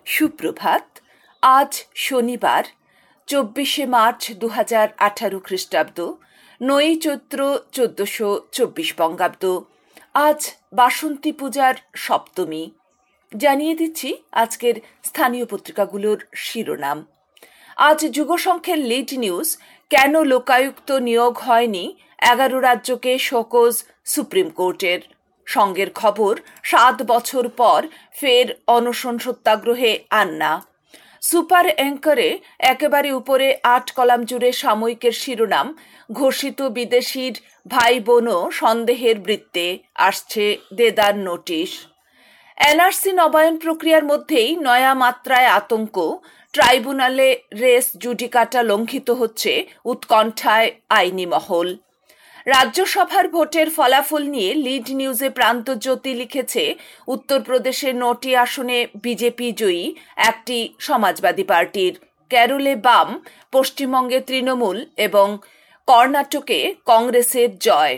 সুপ্রভাত। আজ শনিবার ২৪শে মার্চ ২০১৮ খ্রিস্টাব্দ, ৯ই চৈত্র ১৪২৪ বঙ্গাব্দ। আজ বাসন্তী পূজার সপ্তমী। জানিয়ে দিচ্ছি আজকের স্থানীয় পত্রিকাগুলোর শিরোনাম। আজ যুগসংখ্যের লিড নিউজ, কেন লোকায়ুক্ত নিয়োগ হয়নি, ১১ রাজ্যকে শোকজ সুপ্রিম কোর্টের। সঙ্গের খবর, ৭ বছর পর ফের অনশন সত্যাগ্রহে আন্না। সুপার অ্যাঙ্কারে একেবারে উপরে ৮ কলাম জুড়ে সাময়িকের শিরোনাম, ঘোষিত বিদেশির ভাই বোনও সন্দেহের বৃত্তে, আসছে দেদার নোটিশ। এনআরসি নবায়ন প্রক্রিয়ার মধ্যেই নয়া মাত্রায় আতঙ্ক, ট্রাইব্যুনালে রেস জুডিকাটা লঙ্ঘিত হচ্ছে, উৎকণ্ঠায় আইনি মহল। রাজ্যসভার ভোটের ফলাফল নিয়ে লিড নিউজে প্রান্তজ্যোতি লিখেছে, উত্তরপ্রদেশের ৯টি আসনে বিজেপি জয়ী, একটি সমাজবাদী পার্টির। কেরলে বাম, পশ্চিমবঙ্গে তৃণমূল এবং কর্ণাটকে কংগ্রেসের জয়।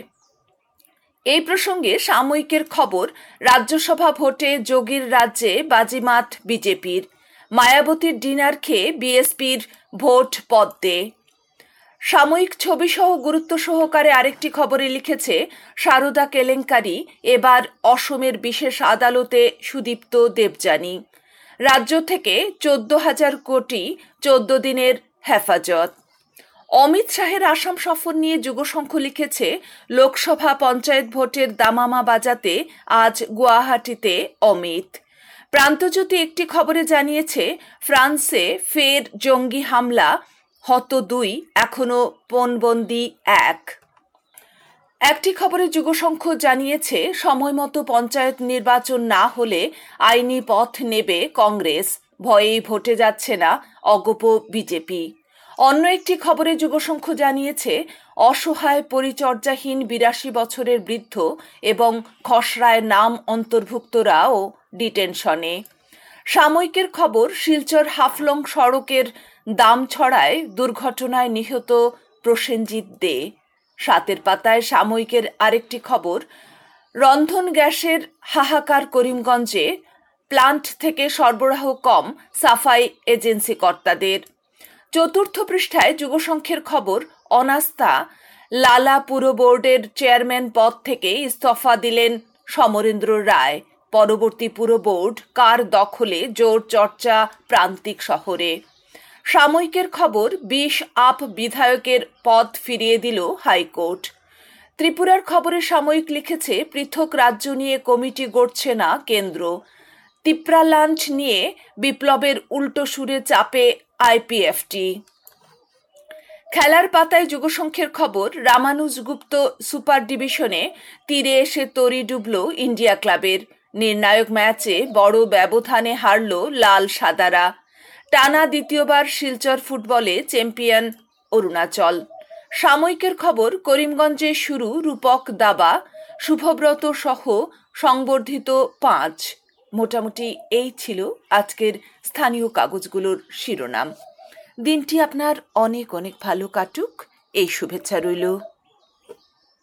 এই প্রসঙ্গে সাময়িকের খবর, রাজ্যসভা ভোটে যোগীর রাজ্যে বাজিমাত বিজেপির। মায়াবতীর ডিনার খেয়ে বিএসপির ভোট পদ্মে। সাময়িক ছবিসহ গুরুত্ব সহকারে আরেকটি খবরে লিখেছে, সারদা কেলেঙ্কারি, এবার অসমের বিশেষ আদালতে সুদীপ্ত দেবযানী। রাজ্য থেকে ১৪,০০০ কোটি ১৪ দিনের হেফাজত। অমিত শাহের আসাম সফর নিয়ে যুগসংখ্য লিখেছে, লোকসভা পঞ্চায়েত ভোটের দামামা বাজাতে আজ গুয়াহাটিতে অমিত। প্রান্তজ্যোতি একটি খবরে জানিয়েছে, ফ্রান্সে ফের জঙ্গি হামলা, হত ২, এখনো পণবন্দি ১। একটি খবরে যুগসংখ্য জানিয়েছে, সময়মতো পঞ্চায়েত নির্বাচন না হলে আইনি পথ নেবে কংগ্রেস, ভয়েই ভোটে যাচ্ছে না অগপ বিজেপি। অন্য একটি খবরে যুগসংখ্য জানিয়েছে, অসহায় পরিচর্যাহীন ৮২ বছরের বৃদ্ধ এবং খসড়ায় নাম অন্তর্ভুক্তরাও ডিটেনশনে। সাময়িকের খবর, শিলচর হাফলং সড়কের দামছড়ায় দুর্ঘটনায় নিহত প্রসেনজিৎ দে। ৭-এর পাতায় সাময়িকের আরেকটি খবর, রন্ধন গ্যাসের হাহাকার করিমগঞ্জে, প্লান্ট থেকে সরবরাহ কম, সাফাই এজেন্সি কর্তাদের। ৪র্থ পৃষ্ঠায় যুগসংখ্যের খবর, অনাস্থা, লালা পুর বোর্ডের চেয়ারম্যান পদ থেকে ইস্তফা দিলেন সমরেন্দ্র রায়। পরবর্তী পুর বোর্ড কার দখলে, জোর চর্চা প্রান্তিক শহরে। সাময়িকের খবর, ২০ আপ বিধায়কের পদ ফিরিয়ে দিল হাইকোর্ট। ত্রিপুরার খবরে সাময়িক লিখেছে, পৃথক রাজ্য নিয়ে কমিটি গড়ছে না কেন্দ্র। তিপ্রাল্যান্ড নিয়ে বিপ্লবের উল্টো সুরে চাপে আইপিএফটি। খেলার পাতায় যুগসংখ্যের খবর, রামানুজগুপ্ত সুপার ডিভিশনে তীরে এসে তরি ডুবল ইন্ডিয়া ক্লাবের। নির্ণায়ক ম্যাচে বড় ব্যবধানে হারল লাল সাদারা। টানা দ্বিতীয়বার শিলচর ফুটবলে চ্যাম্পিয়ন অরুণাচল। সাময়িকের খবর, করিমগঞ্জে শুরু রূপক দাবা, শুভব্রত সহ সংবর্ধিত ৫। মোটামুটি এই ছিল আজকের স্থানীয় কাগজগুলোর শিরোনাম। দিনটি আপনার অনেক অনেক ভালো কাটুক, এই শুভেচ্ছা রইল।